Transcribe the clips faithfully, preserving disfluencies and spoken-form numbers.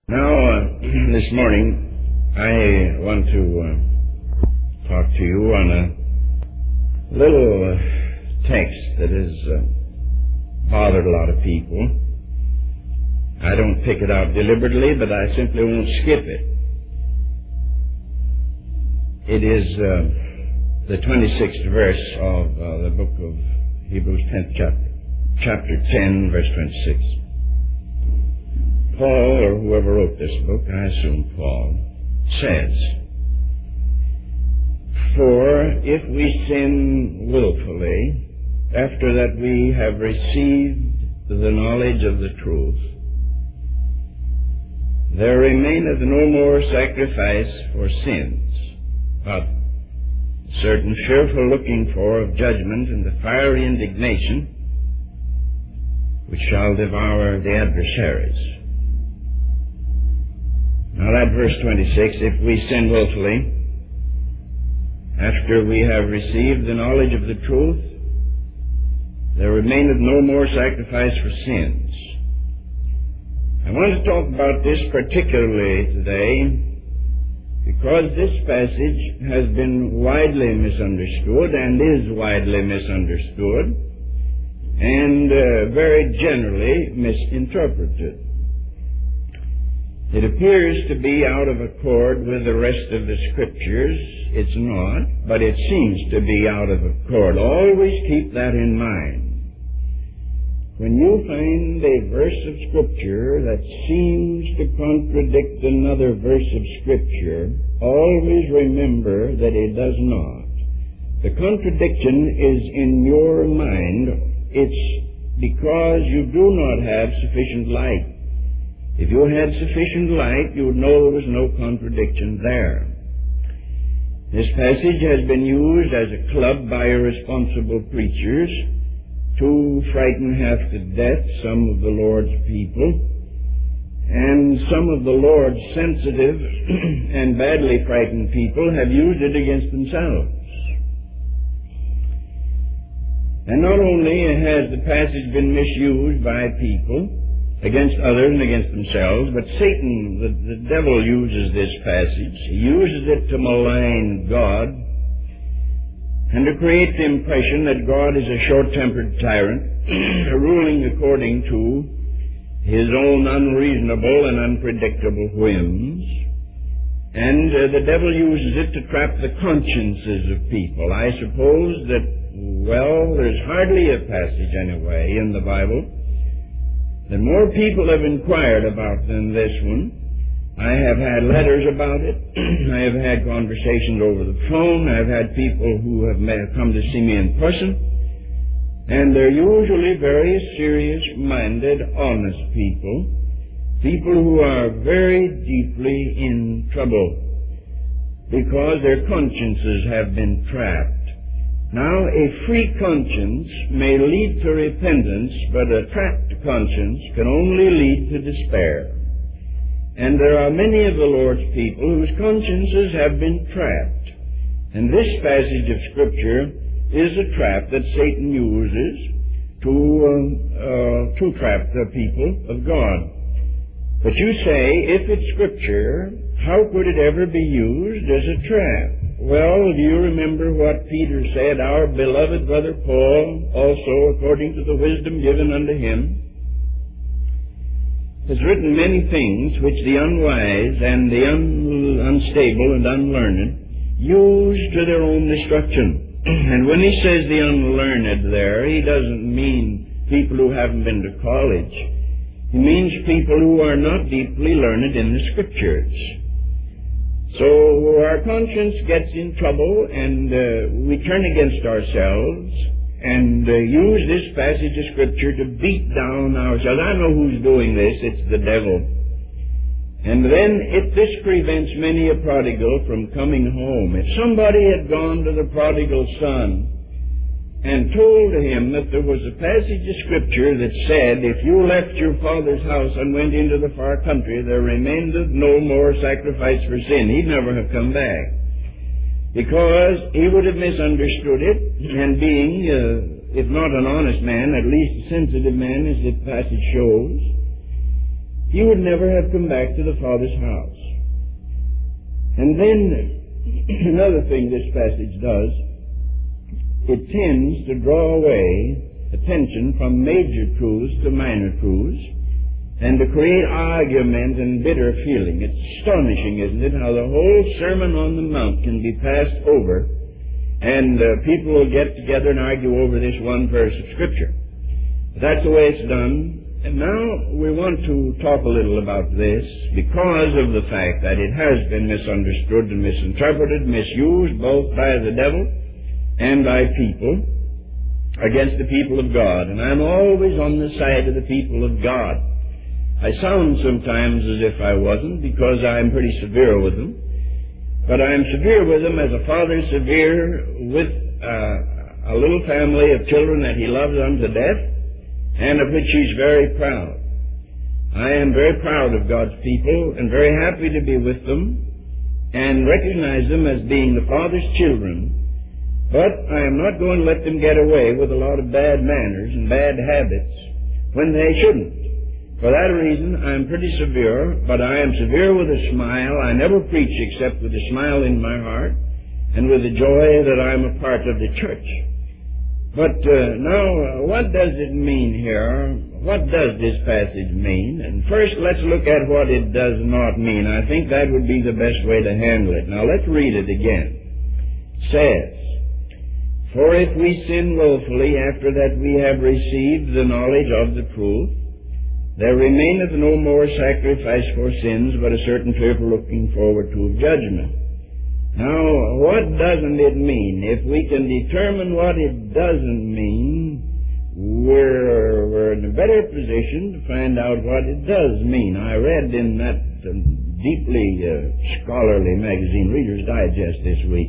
Now, uh, this morning, I want to uh, talk to you on a little uh, text that has uh, bothered a lot of people. I don't pick it out deliberately, but I simply won't skip it. It is uh, the twenty-sixth verse of uh, the book of Hebrews, tenth chapter, chapter ten, verse twenty-six. Paul, or whoever wrote this book, I assume Paul, says, "For if we sin willfully, after that we have received the knowledge of the truth, there remaineth no more sacrifice for sins, but certain fearful looking for of judgment and the fiery indignation which shall devour the adversaries." Now that verse twenty-six, if we sin willfully, after we have received the knowledge of the truth, there remaineth no more sacrifice for sins. I want to talk about this particularly today because this passage has been widely misunderstood and is widely misunderstood and uh, very generally misinterpreted. It appears to be out of accord with the rest of the Scriptures. It's not, but it seems to be out of accord. Always keep that in mind. When you find a verse of Scripture that seems to contradict another verse of Scripture, always remember that it does not. The contradiction is in your mind. It's because you do not have sufficient light. If you had sufficient light, you would know there was no contradiction there. This passage has been used as a club by irresponsible preachers to frighten half to death some of the Lord's people, and some of the Lord's sensitive and badly frightened people have used it against themselves. And not only has the passage been misused by people against others and against themselves, but Satan, the, the devil, uses this passage. He uses it to malign God and to create the impression that God is a short-tempered tyrant, ruling according to his own unreasonable and unpredictable whims. And uh, the devil uses it to trap the consciences of people. I suppose that, well, there's hardly a passage anyway in the Bible that more people have inquired about than this one. I have had letters about it. I have had conversations over the phone. I've had people who have met, come to see me in person. And they're usually very serious-minded, honest people. People who are very deeply in trouble because their consciences have been trapped. Now, a free conscience may lead to repentance, but a trapped conscience can only lead to despair. And there are many of the Lord's people whose consciences have been trapped. And this passage of Scripture is a trap that Satan uses to, um, uh, to trap the people of God. But you say, if it's Scripture, how could it ever be used as a trap? Well, do you remember what Peter said? Our beloved brother Paul, also according to the wisdom given unto him, has written many things which the unwise and the un- unstable and unlearned use to their own destruction. And when he says the unlearned there, he doesn't mean people who haven't been to college. He means people who are not deeply learned in the Scriptures. So our conscience gets in trouble, and uh, we turn against ourselves and uh, use this passage of Scripture to beat down ourselves. I know who's doing this. It's the devil. And then it, this prevents many a prodigal from coming home. If somebody had gone to the prodigal son and told him that there was a passage of Scripture that said, if you left your father's house and went into the far country, there remaineth no more sacrifice for sin, he'd never have come back. Because he would have misunderstood it, and being, uh, if not an honest man, at least a sensitive man, as the passage shows, he would never have come back to the Father's house. And then another thing this passage does, it tends to draw away attention from major truths to minor truths, and to create argument and bitter feeling. It's astonishing, isn't it, how the whole Sermon on the Mount can be passed over, and uh, people will get together and argue over this one verse of Scripture. But that's the way it's done. And now we want to talk a little about this because of the fact that it has been misunderstood and misinterpreted, misused both by the devil and by people against the people of God. And I'm always on the side of the people of God. I sound sometimes as if I wasn't, because I'm pretty severe with them. But I'm severe with them as a father is severe with uh, a little family of children that he loves unto death, and of which he's very proud. I am very proud of God's people, and very happy to be with them, and recognize them as being the Father's children. But I am not going to let them get away with a lot of bad manners and bad habits when they shouldn't. For that reason, I am pretty severe, but I am severe with a smile. I never preach except with a smile in my heart and with the joy that I am a part of the church. But uh, now, uh, what does it mean here? What does this passage mean? And first, let's look at what it does not mean. I think that would be the best way to handle it. Now, let's read it again. It says, "For if we sin willfully after that we have received the knowledge of the truth, there remaineth no more sacrifice for sins, but a certain fearful looking forward to of judgment." Now, what doesn't it mean? If we can determine what it doesn't mean, we're, we're in a better position to find out what it does mean. I read in that um, deeply uh, scholarly magazine, Reader's Digest, this week,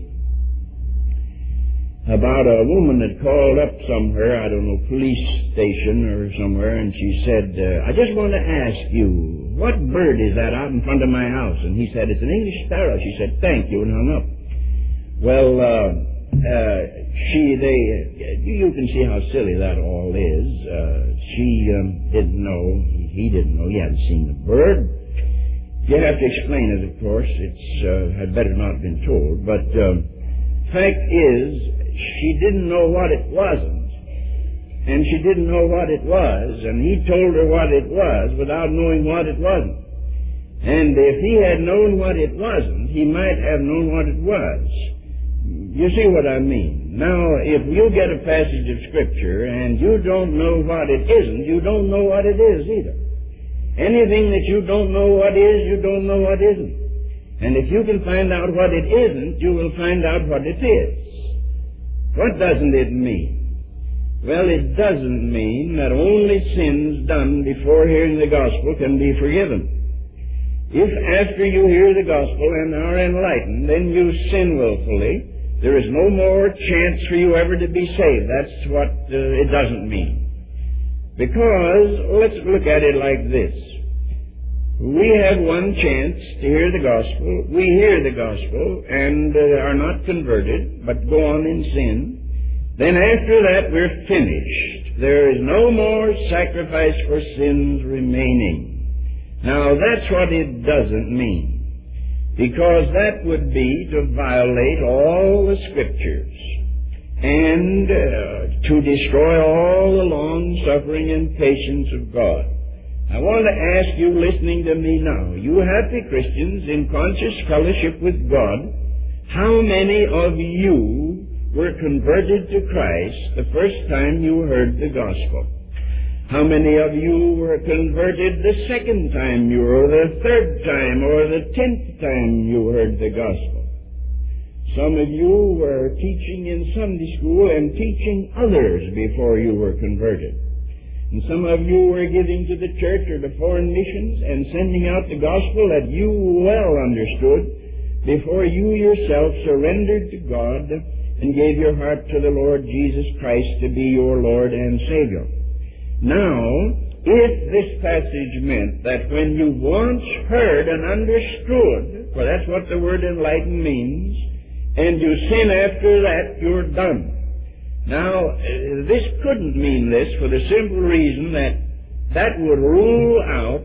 about a woman that called up somewhere, I don't know, police station or somewhere, and she said, uh, "I just want to ask you, what bird is that out in front of my house?" And he said, "It's an English sparrow." She said, "Thank you," and hung up. Well, uh, uh, she, they, uh, you can see how silly that all is. Uh, she um, didn't know, he didn't know, he hadn't seen the bird. You have to explain it, of course. It's uh, had better not have been told, but um, fact is, she didn't know what it wasn't, and she didn't know what it was, and he told her what it was without knowing what it wasn't. And if he had known what it wasn't, he might have known what it was. You see what I mean? Now, if you get a passage of Scripture and you don't know what it isn't, you don't know what it is either. Anything that you don't know what is, you don't know what isn't. And if you can find out what it isn't, you will find out what it is. What doesn't it mean? Well, it doesn't mean that only sins done before hearing the gospel can be forgiven. If after you hear the gospel and are enlightened, then you sin willfully, there is no more chance for you ever to be saved. That's what uh, it doesn't mean. Because, let's look at it like this. We have one chance to hear the gospel. We hear the gospel and uh, are not converted, but go on in sin. Then after that, we're finished. There is no more sacrifice for sins remaining. Now, that's what it doesn't mean, because that would be to violate all the Scriptures and uh, to destroy all the long-suffering and patience of God. I want to ask you listening to me now, you happy Christians in conscious fellowship with God, how many of you were converted to Christ the first time you heard the gospel? How many of you were converted the second time you, or the third time, or the tenth time you heard the gospel? Some of you were teaching in Sunday school and teaching others before you were converted. And some of you were giving to the church or to foreign missions and sending out the gospel that you well understood before you yourself surrendered to God and gave your heart to the Lord Jesus Christ to be your Lord and Savior. Now, if this passage meant that when you once heard and understood, for that's what the word enlighten means, and you sin after that, you're done. Now, this couldn't mean this for the simple reason that that would rule out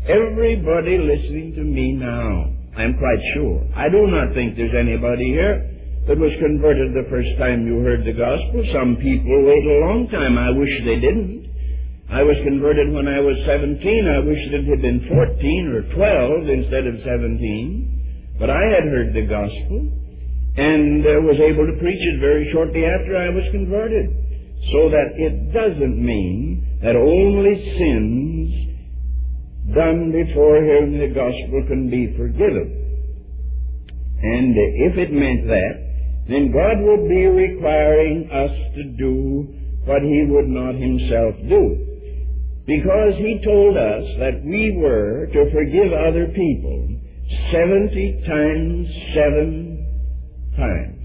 Everybody listening to me now, I'm quite sure. I do not think there's anybody here that was converted the first time you heard the gospel. Some people wait a long time. I wish they didn't. I was converted when I was seventeen. I wish it had been fourteen or twelve instead of seventeen. But I had heard the gospel and uh, was able to preach it very shortly after I was converted. So that it doesn't mean that only sins done before hearing the gospel can be forgiven. And uh, if it meant that, then God would be requiring us to do what He would not Himself do. Because He told us that we were to forgive other people seventy times seven times.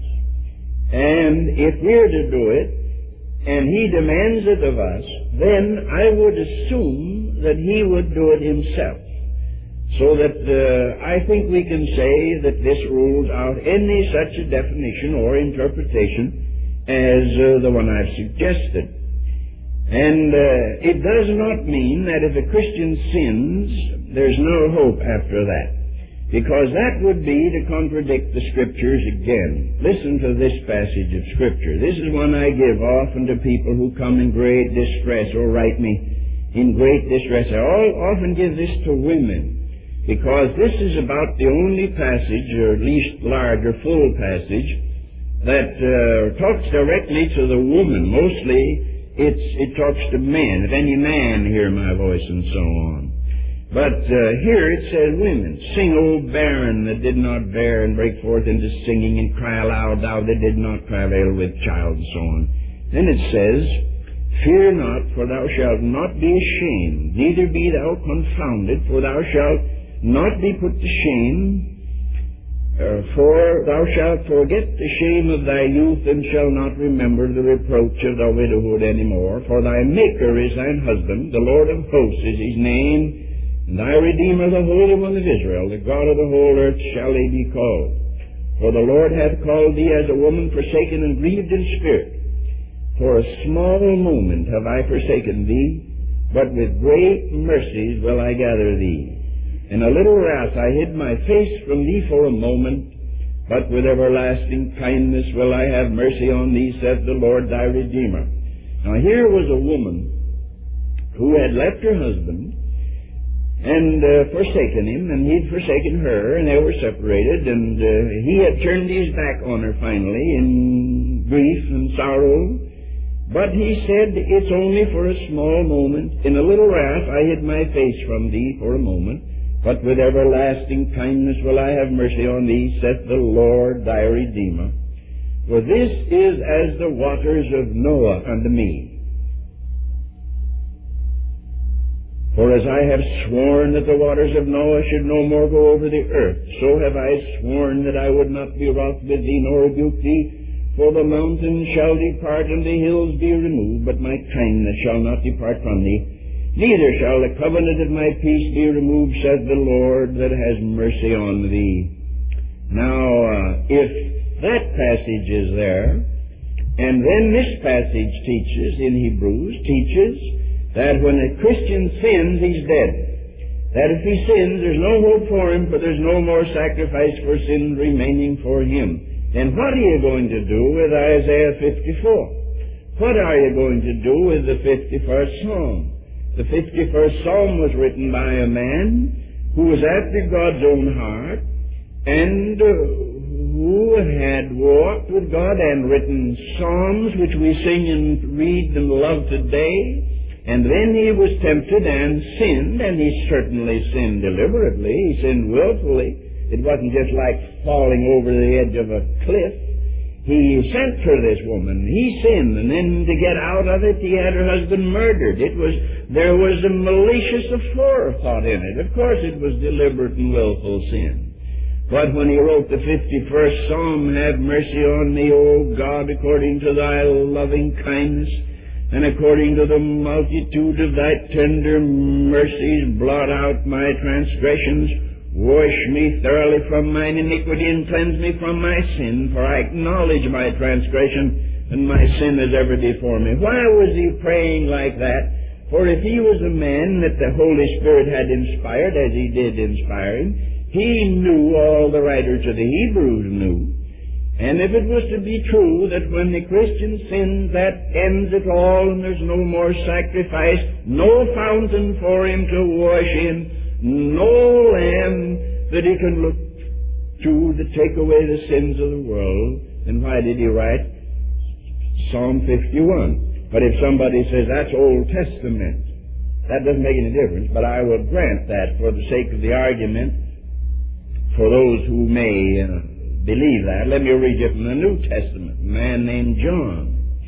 And if we're to do it, and He demands it of us, then I would assume that He would do it Himself. So that uh, I think we can say that this rules out any such a definition or interpretation as uh, the one I've suggested. And uh, it does not mean that if a Christian sins, there's no hope after that, because that would be to contradict the Scriptures again. Listen to this passage of Scripture. This is one I give often to people who come in great distress or write me in great distress. I often give this to women, because this is about the only passage, or at least large or full passage, that uh, talks directly to the woman. Mostly It's, it talks to men, if any man hear my voice and so on. But uh, here it says women, sing, O barren that did not bear, and break forth into singing, and cry aloud, thou that did not travail with child, and so on. Then it says, fear not, for thou shalt not be ashamed, neither be thou confounded, for thou shalt not be put to shame, Uh, for thou shalt forget the shame of thy youth, and shalt not remember the reproach of thy widowhood any more. For thy Maker is thine husband, the Lord of hosts is His name, and thy Redeemer, the Holy One of Israel, the God of the whole earth shall he be called. For the Lord hath called thee as a woman forsaken and grieved in spirit. For a small moment have I forsaken thee, but with great mercies will I gather thee. In a little wrath I hid my face from thee for a moment, but with everlasting kindness will I have mercy on thee, saith the Lord thy Redeemer. Now here was a woman who had left her husband and uh, forsaken him, and he'd forsaken her, and they were separated, and uh, he had turned his back on her finally in grief and sorrow. But he said, it's only for a small moment. In a little wrath I hid my face from thee for a moment, but with everlasting kindness will I have mercy on thee, saith the Lord thy Redeemer. For this is as the waters of Noah unto me. For as I have sworn that the waters of Noah should no more go over the earth, so have I sworn that I would not be wroth with thee, nor rebuke thee. For the mountains shall depart, and the hills be removed, but my kindness shall not depart from thee. Neither shall the covenant of my peace be removed, saith the Lord that has mercy on thee. Now, uh, if that passage is there, and then this passage teaches, in Hebrews, teaches that when a Christian sins, he's dead. That if he sins, there's no hope for him, for there's no more sacrifice for sin remaining for him. Then what are you going to do with Isaiah fifty-four? What are you going to do with the fifty-first Psalm? The fifty-first Psalm was written by a man who was after God's own heart, and uh, who had walked with God and written psalms which we sing and read and love today. And then he was tempted and sinned, and he certainly sinned deliberately. He sinned willfully. It wasn't just like falling over the edge of a cliff. He sent for this woman. He sinned, and then to get out of it, he had her husband murdered. It was, there was a malicious aforethought in it. Of course, it was deliberate and willful sin. But when he wrote the fifty-first Psalm, have mercy on me, O God, according to thy loving kindness, and according to the multitude of thy tender mercies, blot out my transgressions. Wash me thoroughly from mine iniquity, and cleanse me from my sin, for I acknowledge my transgression, and my sin is ever before me. Why was he praying like that? For if he was a man that the Holy Spirit had inspired, as he did inspire him, he knew all the writers of the Hebrews knew. And if it was to be true that when the Christian sins, that ends it all and there's no more sacrifice, no fountain for him to wash in, no lamb that he can look to to take away the sins of the world, then why did he write Psalm fifty-one? But if somebody says that's Old Testament, that doesn't make any difference, but I will grant that for the sake of the argument for those who may uh, believe that. Let me read you from the New Testament. A man named John.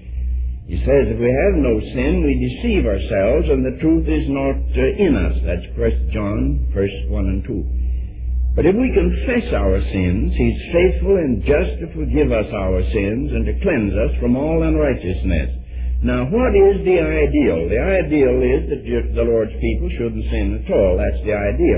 He says, if we have no sin, we deceive ourselves, and the truth is not uh, in us. That's First John, verse one and two. But if we confess our sins, He's faithful and just to forgive us our sins and to cleanse us from all unrighteousness. Now, what is the ideal? The ideal is that the Lord's people shouldn't sin at all. That's the ideal.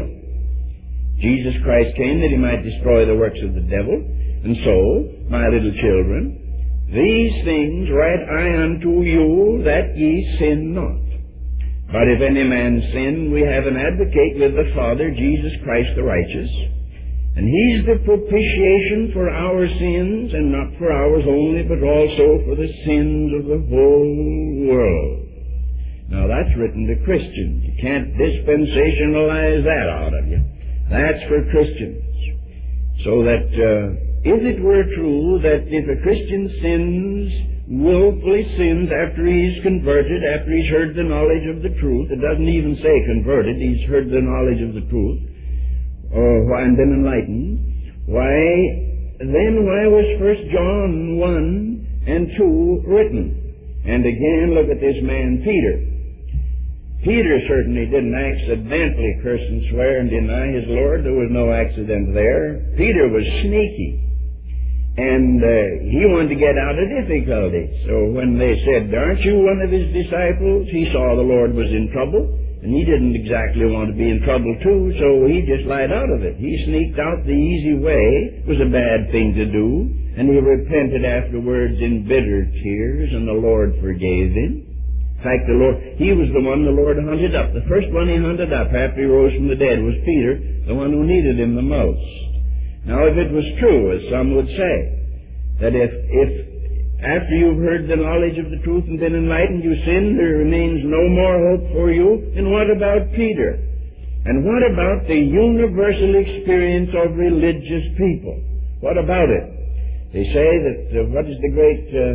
Jesus Christ came that He might destroy the works of the devil. And so, my little children, these things write I unto you, that ye sin not. But if any man sin, we have an advocate with the Father, Jesus Christ the righteous. And He's the propitiation for our sins, and not for ours only, but also for the sins of the whole world. Now that's written to Christians. You can't dispensationalize that out of you. That's for Christians. So that uh, if it were true that if a Christian sins, willfully sins after he's converted, after he's heard the knowledge of the truth, it doesn't even say converted, he's heard the knowledge of the truth, or and been enlightened, why, then why was First John one and two written? And again, look at this man Peter. Peter certainly didn't accidentally curse and swear and deny his Lord. There was no accident there. Peter was sneaky. And uh, he wanted to get out of difficulty. So when they said, aren't you one of his disciples? He saw the Lord was in trouble. And he didn't exactly want to be in trouble too, so he just lied out of it. He sneaked out the easy way. It was a bad thing to do. And he repented afterwards in bitter tears, and the Lord forgave him. In fact, the Lord, he was the one the Lord hunted up. The first one He hunted up after He rose from the dead was Peter, the one who needed Him the most. Now, if it was true, as some would say, that if, if after you've heard the knowledge of the truth and been enlightened, you sin, there remains no more hope for you, then what about Peter? And what about the universal experience of religious people? What about it? They say that, uh, what is the great uh,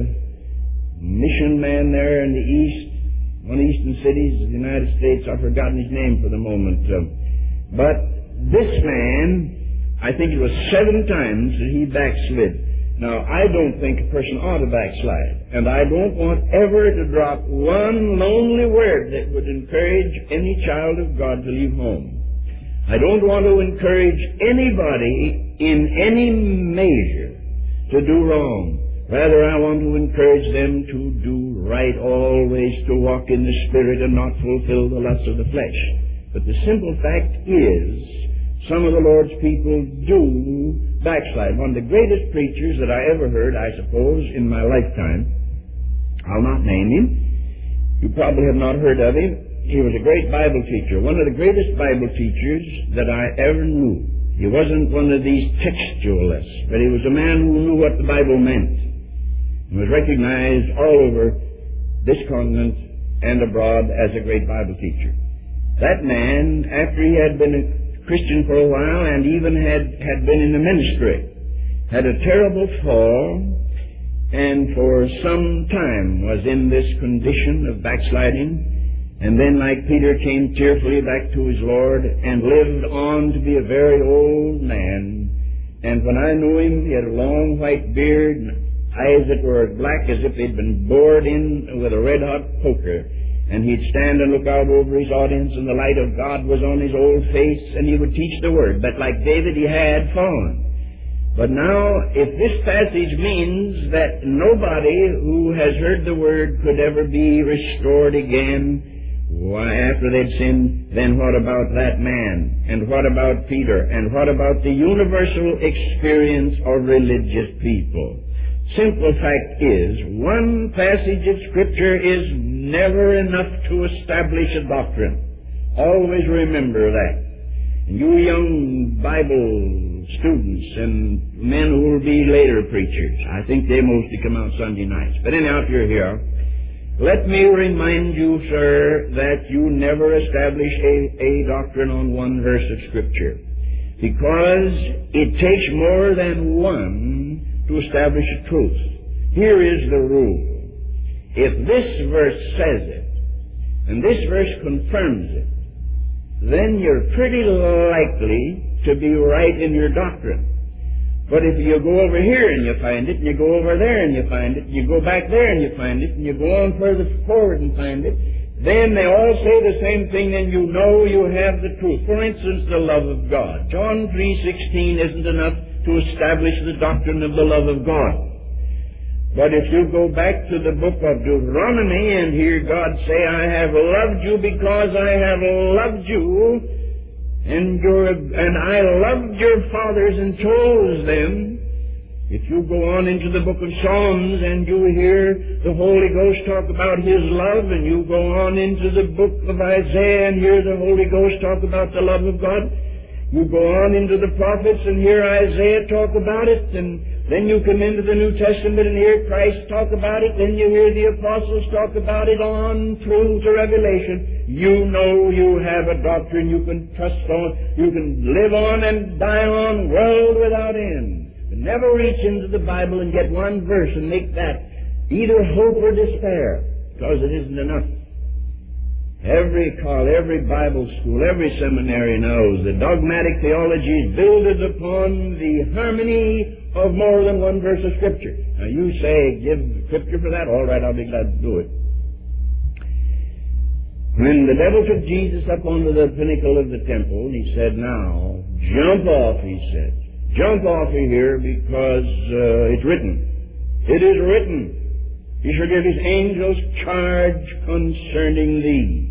mission man there in the East, one of the eastern cities of the United States, I've forgotten his name for the moment. Uh, but this man, I think it was seven times that he backslid. Now, I don't think a person ought to backslide, and I don't want ever to drop one lonely word that would encourage any child of God to leave home. I don't want to encourage anybody in any measure to do wrong. Rather, I want to encourage them to do right always, to walk in the Spirit and not fulfill the lusts of the flesh. But the simple fact is, some of the Lord's people do backslide. One of the greatest preachers that I ever heard, I suppose, in my lifetime, I'll not name him. You probably have not heard of him. He was a great Bible teacher, one of the greatest Bible teachers that I ever knew. He wasn't one of these textualists, but he was a man who knew what the Bible meant, and was recognized all over this continent and abroad as a great Bible teacher. That man, after he had been a Christian for a while and even had, had been in the ministry, had a terrible fall, and for some time was in this condition of backsliding, and then, like Peter, came tearfully back to his Lord and lived on to be a very old man. And when I knew him, he had a long white beard, eyes that were as black as if they'd been bored in with a red-hot poker. And he'd stand and look out over his audience, and the light of God was on his old face, and he would teach the Word. But like David, he had fallen. But now, if this passage means that nobody who has heard the Word could ever be restored again, why, after they'd sinned, then what about that man? And what about Peter? And what about the universal experience of religious people? Simple fact is, one passage of Scripture is never enough to establish a doctrine. Always remember that. And you young Bible students and men who will be later preachers, I think they mostly come out Sunday nights. But anyhow, if you're here, let me remind you, sir, that you never establish a, a doctrine on one verse of Scripture, because it takes more than one to establish a truth. Here is the rule. If this verse says it, and this verse confirms it, then you're pretty likely to be right in your doctrine. But if you go over here and you find it, and you go over there and you find it, and you go back there and you find it, and you go on further forward and find it, then they all say the same thing, and you know you have the truth. For instance, the love of God. John three sixteen isn't enough to establish the doctrine of the love of God. But if you go back to the book of Deuteronomy and hear God say, I have loved you because I have loved you, and, your, and I loved your fathers and chose them. If you go on into the book of Psalms and you hear the Holy Ghost talk about His love, and you go on into the book of Isaiah and hear the Holy Ghost talk about the love of God, you go on into the prophets and hear Isaiah talk about it, and then you come into the New Testament and hear Christ talk about it, then you hear the apostles talk about it on through to Revelation. You know you have a doctrine you can trust on, you can live on and die on, world without end. But never reach into the Bible and get one verse and make that either hope or despair, because it isn't enough. Every call, every Bible school, every seminary knows that dogmatic theology is builded upon the harmony of more than one verse of Scripture. Now you say, give Scripture for that? All right, I'll be glad to do it. When the devil took Jesus up onto the pinnacle of the temple, he said, now, jump off, he said. Jump off of here, because uh, it's written. It is written. He shall give his angels charge concerning thee.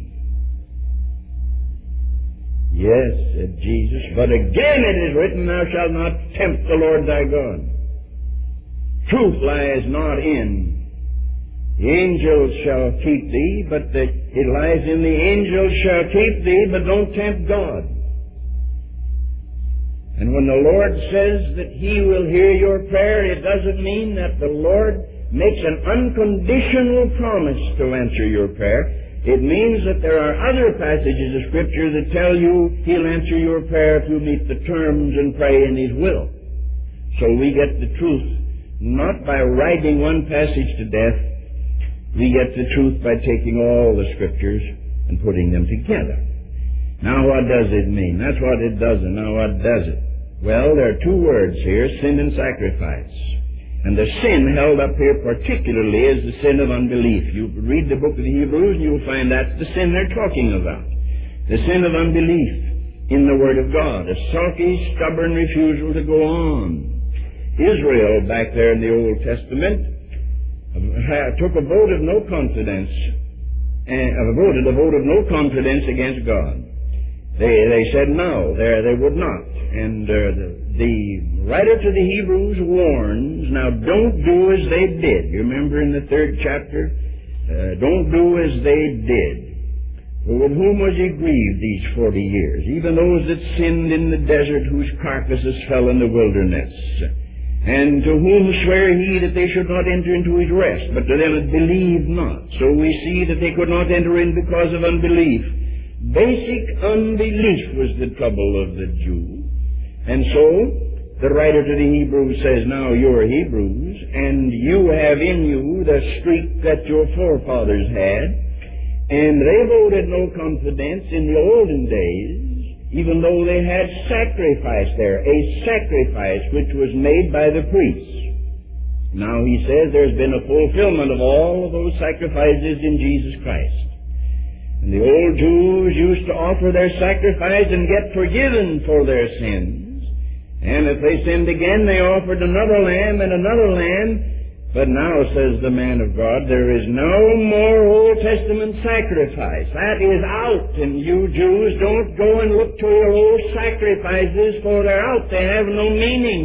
Yes, said Jesus, but again it is written, thou shalt not tempt the Lord thy God. Truth lies not in the angels shall keep thee, but the, it lies in the angels shall keep thee, but don't tempt God. And when the Lord says that He will hear your prayer, it doesn't mean that the Lord makes an unconditional promise to answer your prayer. It means that there are other passages of Scripture that tell you He'll answer your prayer if you meet the terms and pray in His will. So we get the truth not by writing one passage to death. We get the truth by taking all the Scriptures and putting them together. Now what does it mean? That's what it doesn't. Now what does it? Well, there are two words here, sin and sacrifice. And the sin held up here particularly is the sin of unbelief. You read the book of the Hebrews and you'll find that's the sin they're talking about. The sin of unbelief in the Word of God. A sulky, stubborn refusal to go on. Israel, back there in the Old Testament, took a vote of no confidence, and uh, voted a vote of no confidence against God. They they said no, they they would not. And uh, the, the writer to the Hebrews warns, now don't do as they did. You remember in the third chapter? Uh, don't do as they did. For with whom was He grieved these forty years? Even those that sinned in the desert, whose carcasses fell in the wilderness. And to whom sware He that they should not enter into His rest, but to them that believed not. So we see that they could not enter in because of unbelief. Basic unbelief was the trouble of the Jew. And so, the writer to the Hebrews says, now you're Hebrews, and you have in you the streak that your forefathers had, and they voted no confidence in the olden days, even though they had sacrifice there, a sacrifice which was made by the priests. Now he says there's been a fulfillment of all of those sacrifices in Jesus Christ. And the old Jews used to offer their sacrifice and get forgiven for their sins. And if they sinned again, they offered another lamb and another lamb. But now, says the man of God, there is no more Old Testament sacrifice. That is out. And you Jews, don't go and look to your old sacrifices, for they're out. They have no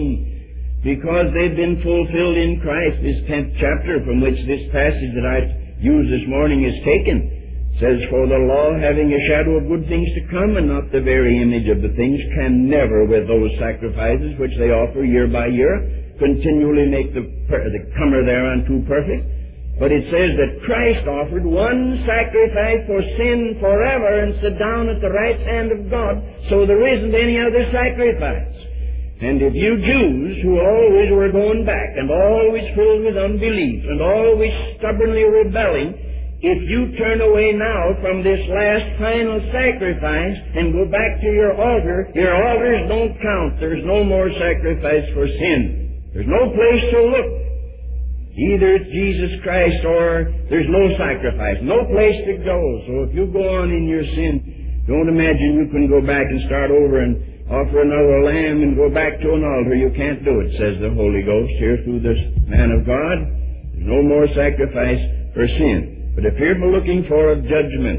meaning, because they've been fulfilled in Christ. This tenth chapter from which this passage that I used this morning is taken. It says, for the law, having a shadow of good things to come, and not the very image of the things, can never, with those sacrifices which they offer year by year, continually make the, the comer thereunto perfect. But it says that Christ offered one sacrifice for sin forever and sat down at the right hand of God, so there isn't any other sacrifice. And if you Jews, who always were going back and always filled with unbelief and always stubbornly rebelling, if you turn away now from this last final sacrifice and go back to your altar, your altars don't count. There's no more sacrifice for sin. There's no place to look. Either it's Jesus Christ or there's no sacrifice, no place to go. So if you go on in your sin, don't imagine you can go back and start over and offer another lamb and go back to an altar. You can't do it, says the Holy Ghost here through this man of God. There's no more sacrifice for sin. But if you're looking for a judgment,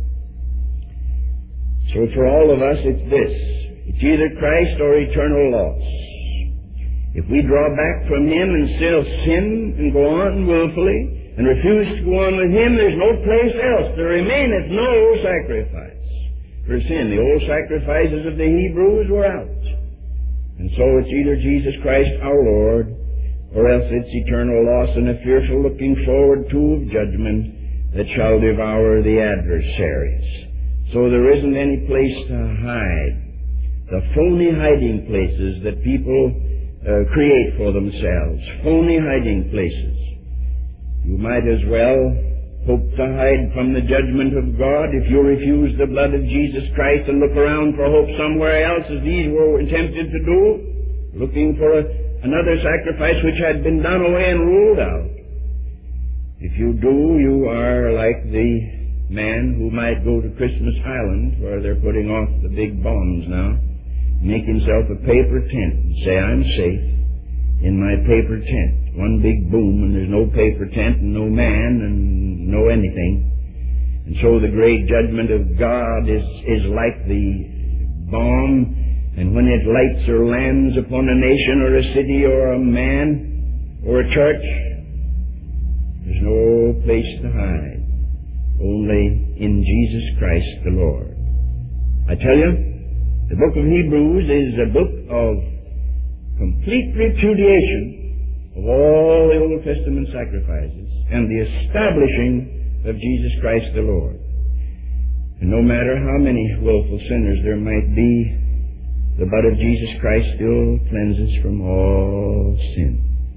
so for all of us it's this. It's either Christ or eternal loss. If we draw back from Him and still sin and go on willfully and refuse to go on with Him, there's no place else. There remaineth no sacrifice for sin. The old sacrifices of the Hebrews were out. And so it's either Jesus Christ our Lord, or else it's eternal loss and a fearful looking forward to of judgment that shall devour the adversaries. So there isn't any place to hide. The phony hiding places that people Uh, create for themselves, phony hiding places. You might as well hope to hide from the judgment of God if you refuse the blood of Jesus Christ and look around for hope somewhere else, as these were tempted to do, looking for a, another sacrifice which had been done away and ruled out. If you do, you are like the man who might go to Christmas Island, where they're putting off the big bombs now, make himself a paper tent and say, I'm safe in my paper tent. One big boom and there's no paper tent and no man and no anything. And so the great judgment of God is, is like the bomb, and when it lights or lands upon a nation or a city or a man or a church, there's no place to hide. Only in Jesus Christ the Lord. I tell you, the book of Hebrews is a book of complete repudiation of all the Old Testament sacrifices and the establishing of Jesus Christ the Lord. And no matter how many willful sinners there might be, the blood of Jesus Christ still cleanses from all sin.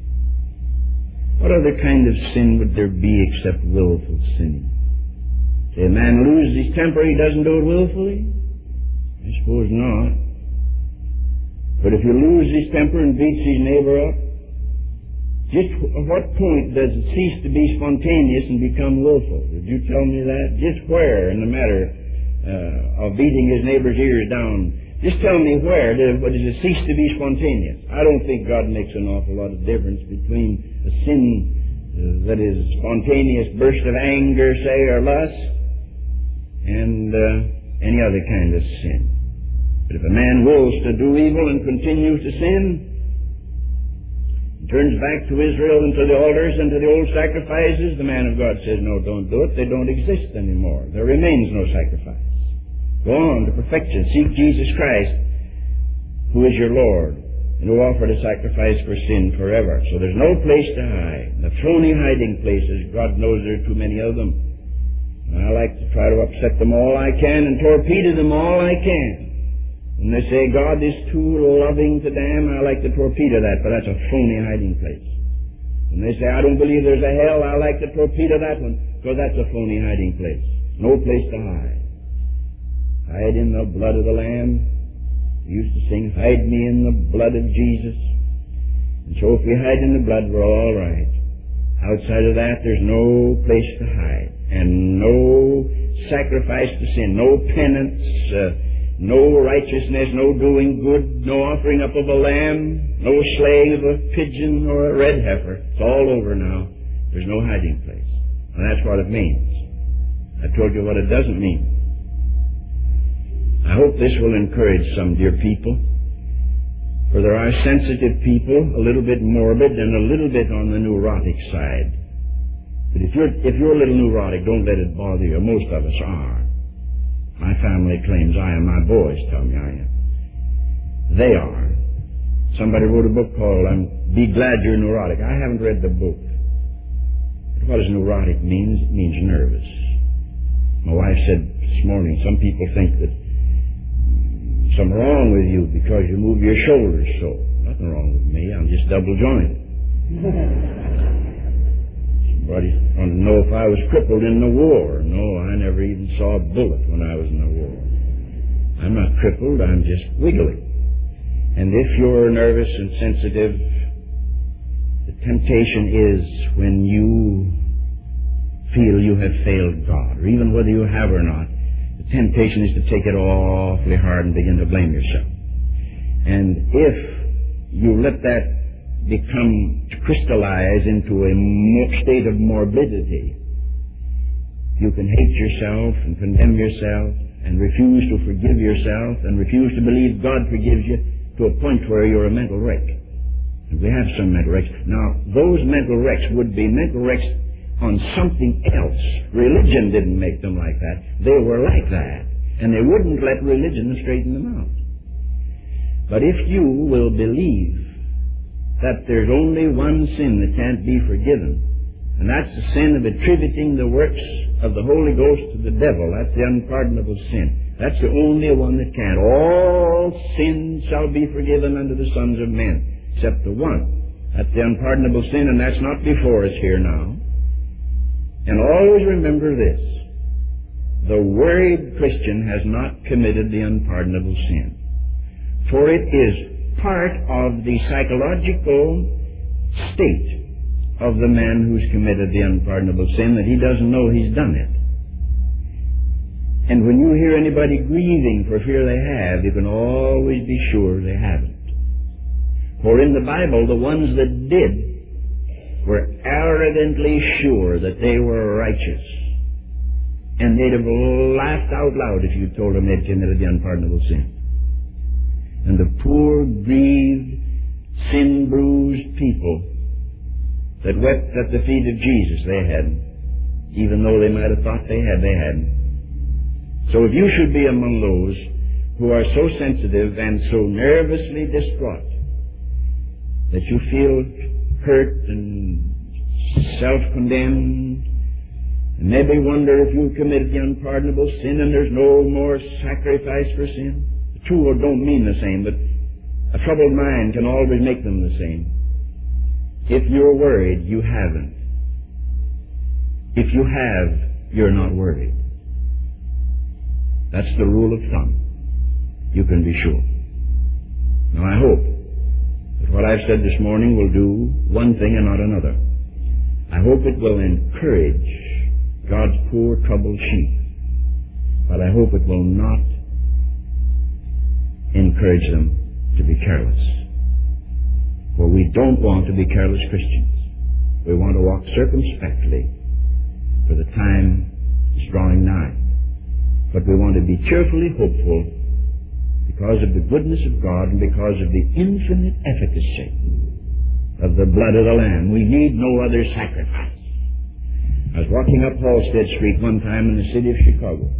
What other kind of sin would there be except willful sinning? If a man loses his temper, he doesn't do it willfully? I suppose not. But if you lose his temper and beats his neighbor up, just at what point does it cease to be spontaneous and become willful? Did you tell me that? Just where in the matter uh, of beating his neighbor's ears down? Just tell me where does, does it cease to be spontaneous? I don't think God makes an awful lot of difference between a sin uh, that is spontaneous burst of anger, say, or lust, and uh, any other kind of sin. But if a man wills to do evil and continues to sin, and turns back to Israel and to the altars and to the old sacrifices, the man of God says, no, don't do it. They don't exist anymore. There remains no sacrifice. Go on to perfection. Seek Jesus Christ, who is your Lord, and who offered a sacrifice for sin forever. So there's no place to hide. The phony hiding places, God knows there are too many of them. I like to try to upset them all I can and torpedo them all I can. When they say God is too loving to damn, I like to torpedo that, but that's a phony hiding place. When they say I don't believe there's a hell, I like to torpedo that one, because that's a phony hiding place. No place to hide. Hide in the blood of the Lamb. We used to sing, hide me in the blood of Jesus. And so if we hide in the blood, we're all right. Outside of that, there's no place to hide. And no sacrifice to sin, no penance, uh, no righteousness, no doing good, no offering up of a lamb, no slaying of a pigeon or a red heifer. It's all over now. There's no hiding place. And that's what it means. I told you what it doesn't mean. I hope this will encourage some dear people, for there are sensitive people, a little bit morbid and a little bit on the neurotic side. But if you're, if you're a little neurotic, don't let it bother you. Most of us are. My family claims I am. My boys tell me I am. They are. Somebody wrote a book called um, Be Glad You're Neurotic. I haven't read the book. But what does neurotic mean? It means nervous. My wife said this morning, some people think that something wrong with you because you move your shoulders so. Nothing wrong with me. I'm just double jointed. Somebody wanted to know if I was crippled in the war. No, I never even saw a bullet when I was in the war. I'm not crippled. I'm just wiggly. And if you're nervous and sensitive, the temptation is when you feel you have failed God, or even whether you have or not, the temptation is to take it awfully hard and begin to blame yourself. And if you let that become, to crystallize into a state of morbidity, you can hate yourself and condemn yourself and refuse to forgive yourself and refuse to believe God forgives you, to a point where you're a mental wreck. And we have some mental wrecks. Now, those mental wrecks would be mental wrecks on something else. Religion didn't make them like that. They were like that. And they wouldn't let religion straighten them out. But if you will believe that there's only one sin that can't be forgiven, and that's the sin of attributing the works of the Holy Ghost to the devil, that's the unpardonable sin. That's the only one that can. All sins shall be forgiven unto the sons of men, except the one. That's the unpardonable sin, and that's not before us here now. And always remember this. The worried Christian has not committed the unpardonable sin. For it is part of the psychological state of the man who's committed the unpardonable sin that he doesn't know he's done it. And when you hear anybody grieving for fear they have, you can always be sure they haven't. For in the Bible, the ones that did were arrogantly sure that they were righteous. And they'd have laughed out loud if you told them they'd committed the unpardonable sin. And the poor, grieved, sin-bruised people that wept at the feet of Jesus, they hadn't. Even though they might have thought they had, they hadn't. So if you should be among those who are so sensitive and so nervously distraught that you feel hurt and self-condemned and maybe wonder if you committed the unpardonable sin and there's no more sacrifice for sin, the two don't mean the same, but a troubled mind can always make them the same. If you're worried, you haven't. If you have, you're not worried. That's the rule of thumb. You can be sure. Now I hope that what I've said this morning will do one thing and not another. I hope it will encourage God's poor troubled sheep. But I hope it will not encourage them to be careless. For we don't want to be careless Christians. We want to walk circumspectly, for the time is drawing nigh. But we want to be cheerfully hopeful because of the goodness of God and because of the infinite efficacy of the blood of the Lamb. We need no other sacrifice. I was walking up Halstead Street one time in the city of Chicago.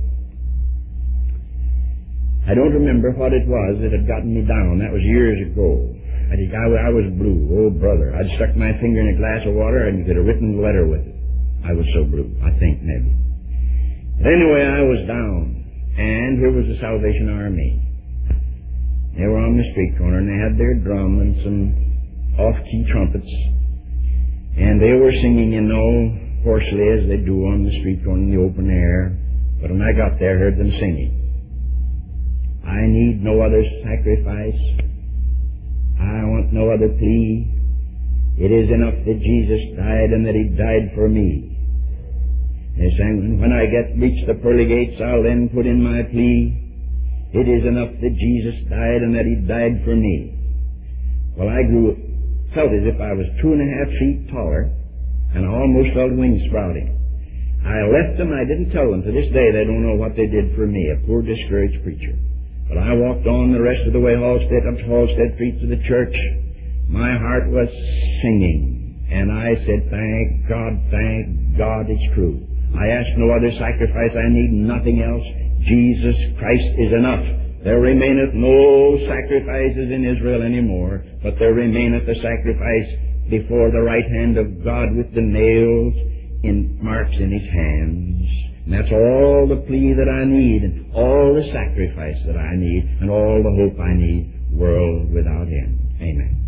I don't remember what it was that had gotten me down. That was years ago. I, think I, I was blue. Oh, brother. I'd stuck my finger in a glass of water and you could have written a letter with it. I was so blue, I think, maybe. But anyway, I was down, and here was the Salvation Army. They were on the street corner, and they had their drum and some off-key trumpets, and they were singing, you know, hoarsely as they do on the street corner in the open air. But when I got there, I heard them singing. I need no other sacrifice. I want no other plea. It is enough that Jesus died and that He died for me. They sang, when I get reach the pearly gates, I'll then put in my plea. It is enough that Jesus died and that He died for me. Well, I grew, felt as if I was two and a half feet taller, and I almost felt wings sprouting. I left them, I didn't tell them. To this day, they don't know what they did for me, a poor, discouraged preacher. But I walked on the rest of the way, Halstead, up to Halstead Street to the church. My heart was singing And I said, thank God, thank God it's true. I ask no other sacrifice. I need nothing else. Jesus Christ is enough. There remaineth no sacrifices in Israel anymore, but there remaineth a sacrifice before the right hand of God with the nails in marks in his hands. And that's all the plea that I need, and all the sacrifice that I need, and all the hope I need, world without end. Amen.